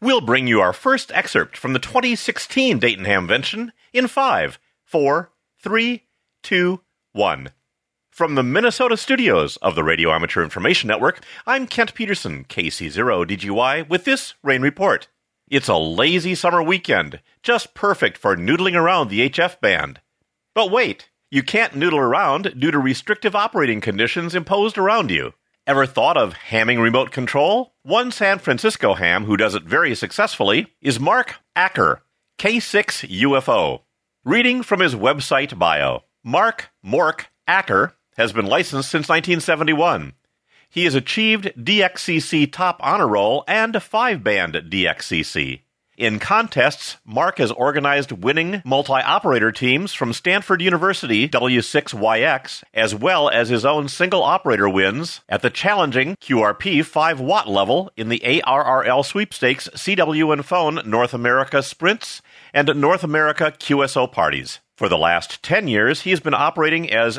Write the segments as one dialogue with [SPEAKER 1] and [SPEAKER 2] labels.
[SPEAKER 1] We'll bring you our first excerpt from the 2016 Dayton Hamvention in 5, 4, 3, 2, 1. From the Minnesota studios of the Radio Amateur Information Network, I'm Kent Peterson, KC0DGY, with this rain report. It's a lazy summer weekend, just perfect for noodling around the HF band. But wait, you can't noodle around due to restrictive operating conditions imposed around you. Ever thought of hamming remote control? One San Francisco ham who does it very successfully is Mark Acker, K6UFO. Reading from his website bio, Mark Mork Acker has been licensed since 1971. He has achieved DXCC Top Honor Roll and 5-band DXCC. In contests, Mark has organized winning multi-operator teams from Stanford University W6YX, as well as his own single-operator wins at the challenging QRP 5-watt level in the ARRL Sweepstakes CW and Phone North America Sprints and North America QSO parties. For the last 10 years, he has been operating as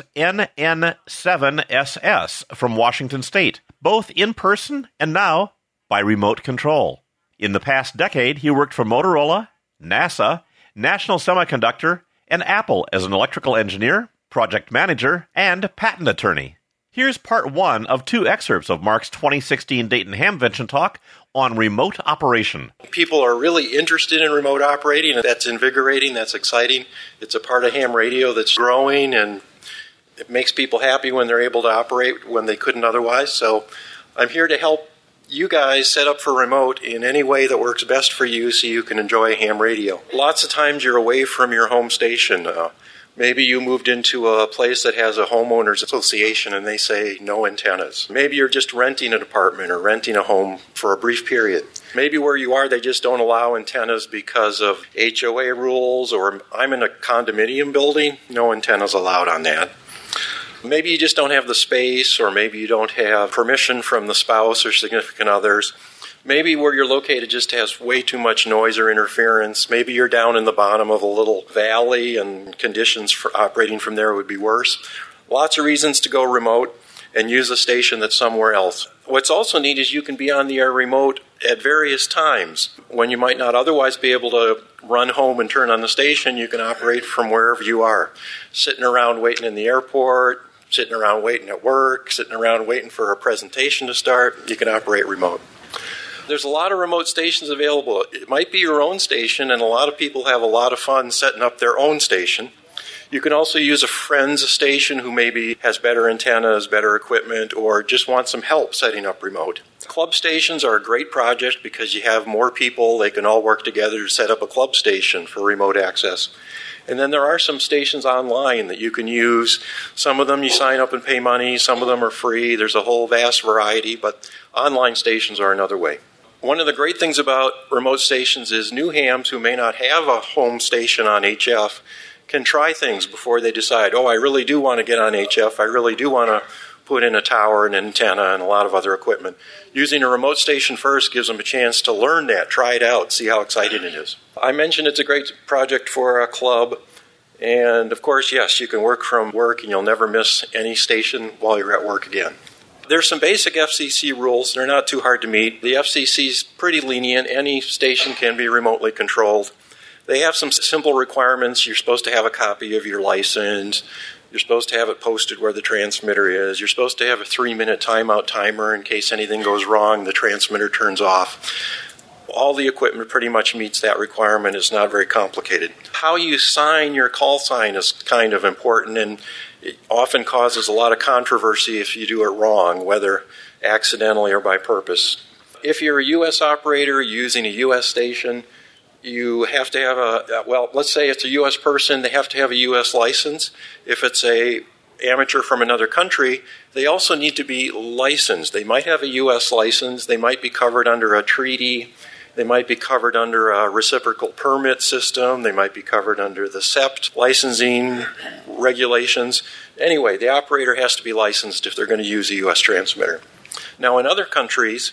[SPEAKER 1] NN7SS from Washington State, both in person and now by remote control. In the past decade, he worked for Motorola, NASA, National Semiconductor, and Apple as an electrical engineer, project manager, and patent attorney. Here's part 1 of 2 excerpts of Mark's 2016 Dayton Hamvention talk on remote operation.
[SPEAKER 2] People are really interested in remote operating, and that's invigorating, that's exciting. It's a part of ham radio that's growing, and it makes people happy when they're able to operate when they couldn't otherwise. So I'm here to help you guys set up for remote in any way that works best for you so you can enjoy ham radio. Lots of times you're away from your home station. Maybe you moved into a place that has a homeowners association and they say no antennas. Maybe you're just renting an apartment or renting a home for a brief period. Maybe where you are they just don't allow antennas because of HOA rules, or I'm in a condominium building, no antennas allowed on that. Maybe you just don't have the space, or maybe you don't have permission from the spouse or significant others. Maybe where you're located just has way too much noise or interference. Maybe you're down in the bottom of a little valley and conditions for operating from there would be worse. Lots of reasons to go remote and use a station that's somewhere else. What's also neat is you can be on the air remote at various times. When you might not otherwise be able to run home and turn on the station, you can operate from wherever you are. Sitting around waiting in the airport, sitting around waiting at work, sitting around waiting for a presentation to start, you can operate remote. There's a lot of remote stations available. It might be your own station, and a lot of people have a lot of fun setting up their own station. You can also use a friend's station who maybe has better antennas, better equipment, or just wants some help setting up remote. Club stations are a great project because you have more people. They can all work together to set up a club station for remote access. And then there are some stations online that you can use. Some of them you sign up and pay money. Some of them are free. There's a whole vast variety, but online stations are another way. One of the great things about remote stations is new hams who may not have a home station on HF can try things before they decide, I really do want to get on HF. I really do want to put in a tower and antenna and a lot of other equipment. Using a remote station first gives them a chance to learn that, try it out, see how exciting it is. I mentioned it's a great project for a club. And, of course, yes, you can work from work and you'll never miss any station while you're at work again. There's some basic FCC rules. They're not too hard to meet. The FCC's pretty lenient. Any station can be remotely controlled. They have some simple requirements. You're supposed to have a copy of your license. You're supposed to have it posted where the transmitter is. You're supposed to have a 3-minute timeout timer in case anything goes wrong, the transmitter turns off. All the equipment pretty much meets that requirement. It's not very complicated. How you sign your call sign is kind of important, and it often causes a lot of controversy if you do it wrong, whether accidentally or by purpose. If you're a U.S. operator using a U.S. station, you have to have let's say it's a U.S. person, they have to have a U.S. license. If it's a amateur from another country, they also need to be licensed. They might have a U.S. license. They might be covered under a treaty. They might be covered under a reciprocal permit system. They might be covered under the SEPT licensing regulations. Anyway, the operator has to be licensed if they're going to use a U.S. transmitter. Now, in other countries,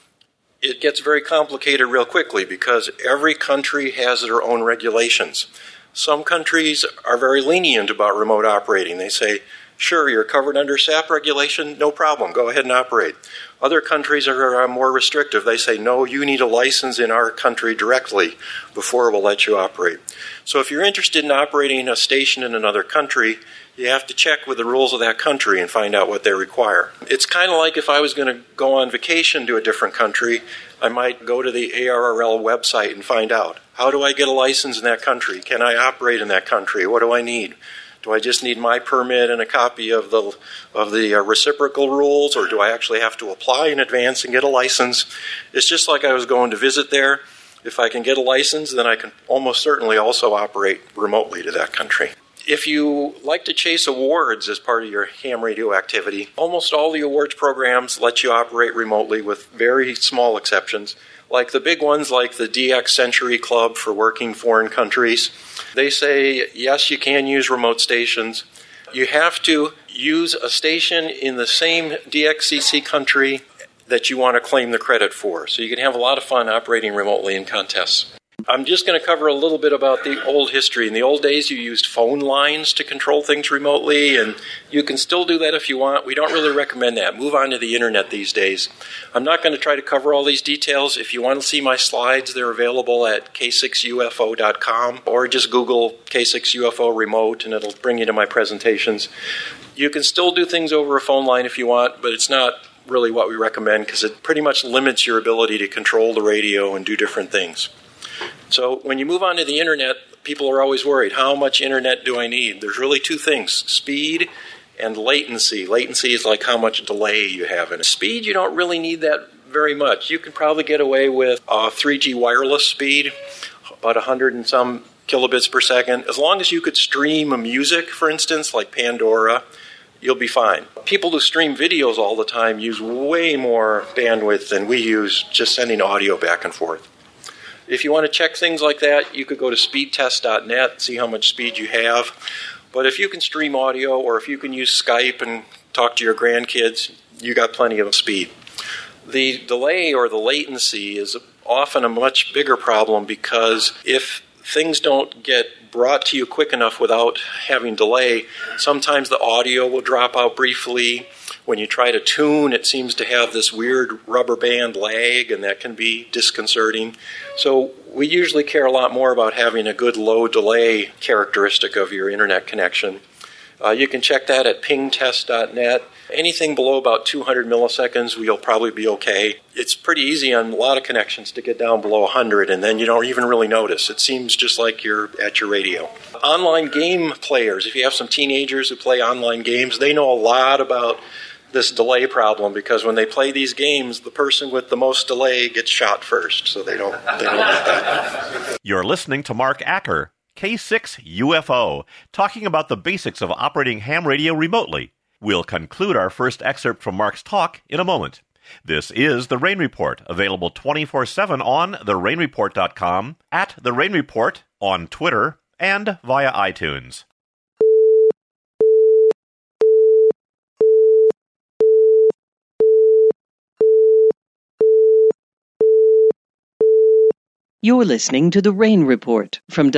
[SPEAKER 2] it gets very complicated real quickly because every country has their own regulations. Some countries are very lenient about remote operating. They say, Sure, you're covered under SAP regulation, no problem, go ahead and operate. Other countries are more restrictive. They say, no, you need a license in our country directly before we'll let you operate. So if you're interested in operating a station in another country, you have to check with the rules of that country and find out what they require. It's kind of like if I was going to go on vacation to a different country, I might go to the ARRL website and find out, how do I get a license in that country? Can I operate in that country? What do I need? Do I just need my permit and a copy of the reciprocal rules, or do I actually have to apply in advance and get a license? It's just like I was going to visit there. If I can get a license, then I can almost certainly also operate remotely to that country. If you like to chase awards as part of your ham radio activity, almost all the awards programs let you operate remotely with very small exceptions. Like the big ones like the DX Century Club for working foreign countries. They say, yes, you can use remote stations. You have to use a station in the same DXCC country that you want to claim the credit for. So you can have a lot of fun operating remotely in contests. I'm just going to cover a little bit about the old history. In the old days, you used phone lines to control things remotely, and you can still do that if you want. We don't really recommend that. Move on to the internet these days. I'm not going to try to cover all these details. If you want to see my slides, they're available at k6ufo.com, or just Google K6UFO remote, and it'll bring you to my presentations. You can still do things over a phone line if you want, but it's not really what we recommend because it pretty much limits your ability to control the radio and do different things. So when you move on to the internet, people are always worried, how much internet do I need? There's really two things, speed and latency. Latency is like how much delay you have in it. Speed, you don't really need that very much. You can probably get away with 3G wireless speed, about 100 and some kilobits per second. As long as you could stream a music, for instance, like Pandora, you'll be fine. People who stream videos all the time use way more bandwidth than we use just sending audio back and forth. If you want to check things like that, you could go to speedtest.net and see how much speed you have. But if you can stream audio or if you can use Skype and talk to your grandkids, you got plenty of speed. The delay or the latency is often a much bigger problem because if things don't get brought to you quick enough without having delay, sometimes the audio will drop out briefly. When you try to tune, it seems to have this weird rubber band lag, and that can be disconcerting. So we usually care a lot more about having a good low delay characteristic of your internet connection. You can check that at pingtest.net. Anything below about 200 milliseconds, you'll probably be okay. It's pretty easy on a lot of connections to get down below 100, and then you don't even really notice. It seems just like you're at your radio. Online game players, if you have some teenagers who play online games, they know a lot about this delay problem because when they play these games, the person with the most delay gets shot first, so they don't want that.
[SPEAKER 1] You're listening to Mark Acker, K6UFO, talking about the basics of operating ham radio remotely. We'll conclude our first excerpt from Mark's talk in a moment. This is The Rain Report, available 24/7 on therainreport.com, at The Rain Report, on Twitter, and via iTunes.
[SPEAKER 3] You're listening to The Rain Report from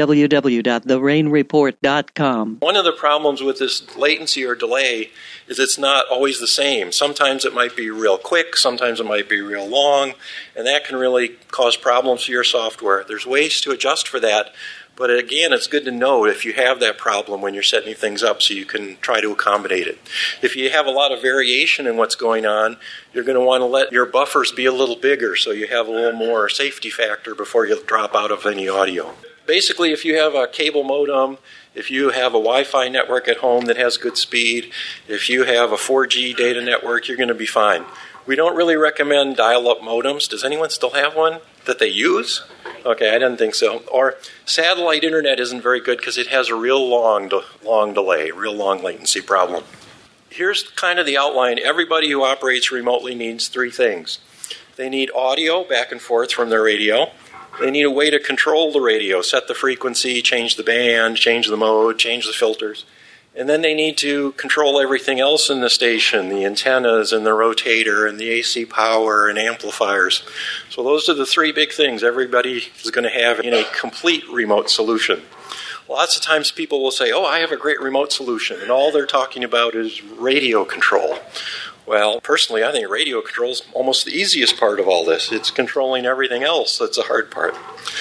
[SPEAKER 3] www.therainreport.com.
[SPEAKER 2] One of the problems with this latency or delay is it's not always the same. Sometimes it might be real quick, sometimes it might be real long, and that can really cause problems to your software. There's ways to adjust for that, but again, it's good to know if you have that problem when you're setting things up so you can try to accommodate it. If you have a lot of variation in what's going on, you're going to want to let your buffers be a little bigger so you have a little more safety factor before you drop out of any audio. Basically, if you have a cable modem, if you have a Wi-Fi network at home that has good speed, if you have a 4G data network, you're going to be fine. We don't really recommend dial-up modems. Does anyone still have one that they use? Okay, I didn't think so. Or satellite internet isn't very good because it has a real long delay, real long latency problem. Here's kind of the outline. Everybody who operates remotely needs three things. They need audio back and forth from their radio. They need a way to control the radio, set the frequency, change the band, change the mode, change the filters. And then they need to control everything else in the station, the antennas and the rotator and the AC power and amplifiers. So those are the three big things everybody is going to have in a complete remote solution. Lots of times people will say, oh, I have a great remote solution, and all they're talking about is radio control. Well, personally, I think radio control is almost the easiest part of all this. It's controlling everything else that's the hard part.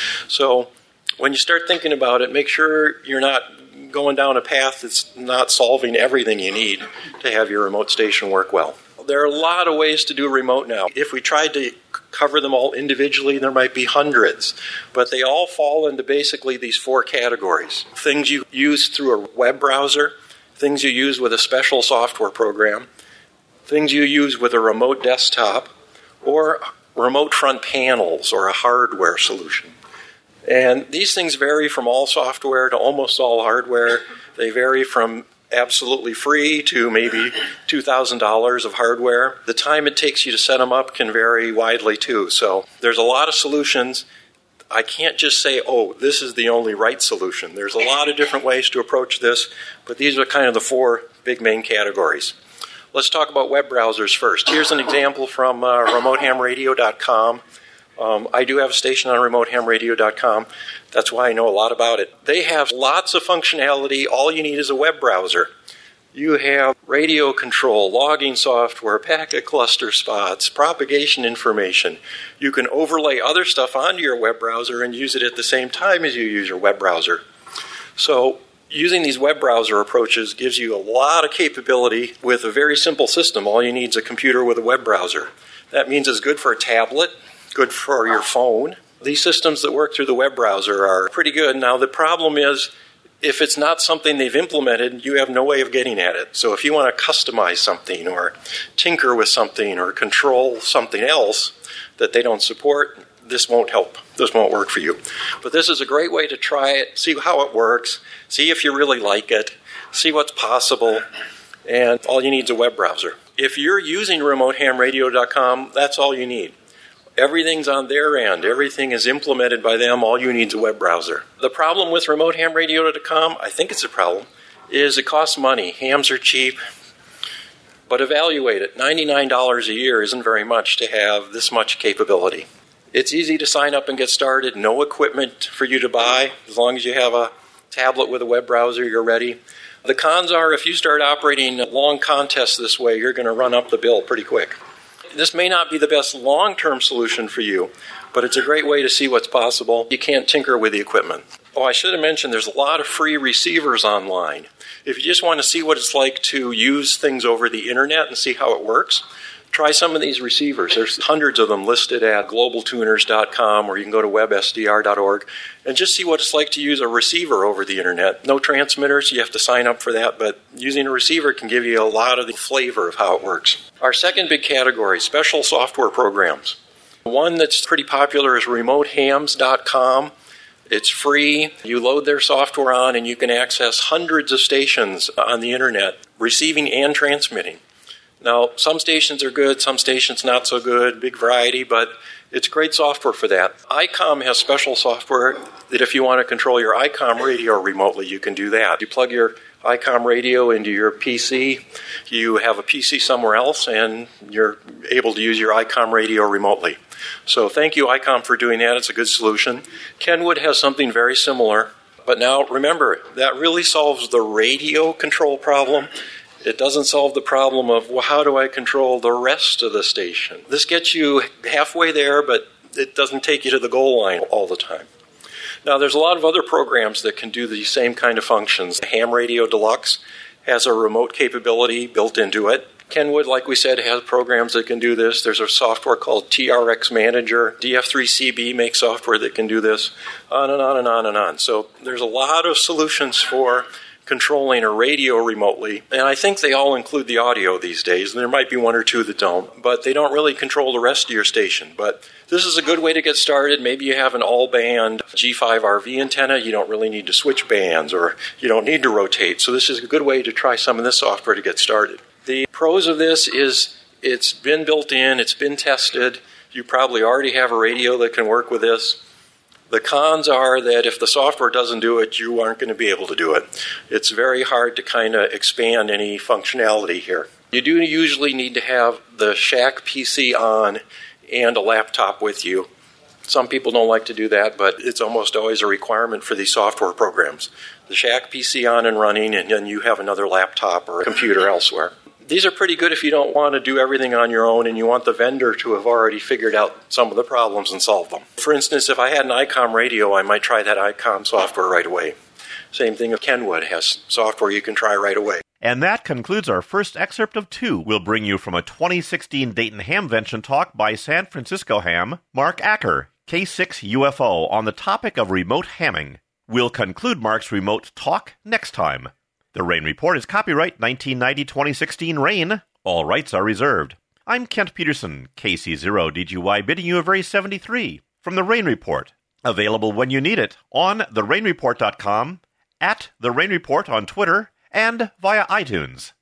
[SPEAKER 2] So when you start thinking about it, make sure you're not going down a path that's not solving everything you need to have your remote station work well. There are a lot of ways to do remote now. If we tried to cover them all individually, there might be hundreds. But they all fall into basically these four categories. Things you use through a web browser, things you use with a special software program, things you use with a remote desktop, or remote front panels or a hardware solution. And these things vary from all software to almost all hardware. They vary from absolutely free to maybe $2,000 of hardware. The time it takes you to set them up can vary widely too. So there's a lot of solutions. I can't just say, oh, this is the only right solution. There's a lot of different ways to approach this, but these are kind of the four big main categories. Let's talk about web browsers first. Here's an example from remotehamradio.com. I do have a station on remotehamradio.com. That's why I know a lot about it. They have lots of functionality. All you need is a web browser. You have radio control, logging software, packet cluster spots, propagation information. You can overlay other stuff onto your web browser and use it at the same time as you use your web browser. So using these web browser approaches gives you a lot of capability with a very simple system. All you need is a computer with a web browser. That means it's good for a tablet, good for your phone. These systems that work through the web browser are pretty good. Now, the problem is, if it's not something they've implemented, you have no way of getting at it. So if you want to customize something or tinker with something or control something else that they don't support, this won't help. This won't work for you. But this is a great way to try it, see how it works, see if you really like it, see what's possible, and all you need is a web browser. If you're using remotehamradio.com, that's all you need. Everything's on their end. Everything is implemented by them. All you need is a web browser. The problem with remotehamradio.com, I think it's a problem, is it costs money. Hams are cheap. But evaluate it. $99 a year isn't very much to have this much capability. It's easy to sign up and get started. No equipment for you to buy. As long as you have a tablet with a web browser, you're ready. The cons are, if you start operating long contests this way, you're going to run up the bill pretty quick. This may not be the best long-term solution for you, but it's a great way to see what's possible. You can't tinker with the equipment. Oh, I should have mentioned there's a lot of free receivers online. If you just want to see what it's like to use things over the internet and see how it works, try some of these receivers. There's hundreds of them listed at globaltuners.com, or you can go to websdr.org and just see what it's like to use a receiver over the internet. No transmitters, you have to sign up for that, but using a receiver can give you a lot of the flavor of how it works. Our second big category, special software programs. One that's pretty popular is remotehams.com. It's free. You load their software on and you can access hundreds of stations on the internet, receiving and transmitting. Now, some stations are good, some stations not so good, big variety, but it's great software for that. ICOM has special software that if you want to control your ICOM radio remotely, you can do that. You plug your ICOM radio into your PC, you have a PC somewhere else, and you're able to use your ICOM radio remotely. So thank you, ICOM, for doing that. It's a good solution. Kenwood has something very similar, but now remember, that really solves the radio control problem. It doesn't solve the problem of, well, how do I control the rest of the station? This gets you halfway there, but it doesn't take you to the goal line all the time. Now, there's a lot of other programs that can do the same kind of functions. The Ham Radio Deluxe has a remote capability built into it. Kenwood, like we said, has programs that can do this. There's a software called TRX Manager. DF3CB makes software that can do this, on and on and on and on. So there's a lot of solutions for controlling a radio remotely, and I think they all include the audio these days. There might be one or two that don't, but they don't really control the rest of your station. But this is a good way to get started. Maybe you have an all-band G5RV antenna. You don't really need to switch bands, or you don't need to rotate. So this is a good way to try some of this software to get started. The pros of this is it's been built in, it's been tested. You probably already have a radio that can work with this. The cons are that if the software doesn't do it, you aren't going to be able to do it. It's very hard to kind of expand any functionality here. You do usually need to have the Shack PC on and a laptop with you. Some people don't like to do that, but it's almost always a requirement for these software programs. The Shack PC on and running, and then you have another laptop or a computer elsewhere. These are pretty good if you don't want to do everything on your own and you want the vendor to have already figured out some of the problems and solved them. For instance, if I had an ICOM radio, I might try that ICOM software right away. Same thing if Kenwood has software you can try right away.
[SPEAKER 1] And that concludes our first excerpt of two. We'll bring you from a 2016 Dayton Hamvention talk by San Francisco ham, Mark Acker, K6 UFO, on the topic of remote hamming. We'll conclude Mark's remote talk next time. The Rain Report is copyright 1990-2016 Rain. All rights are reserved. I'm Kent Peterson, KC0DGY, bidding you a very 73 from The Rain Report. Available when you need it on therainreport.com, at The Rain Report on Twitter, and via iTunes.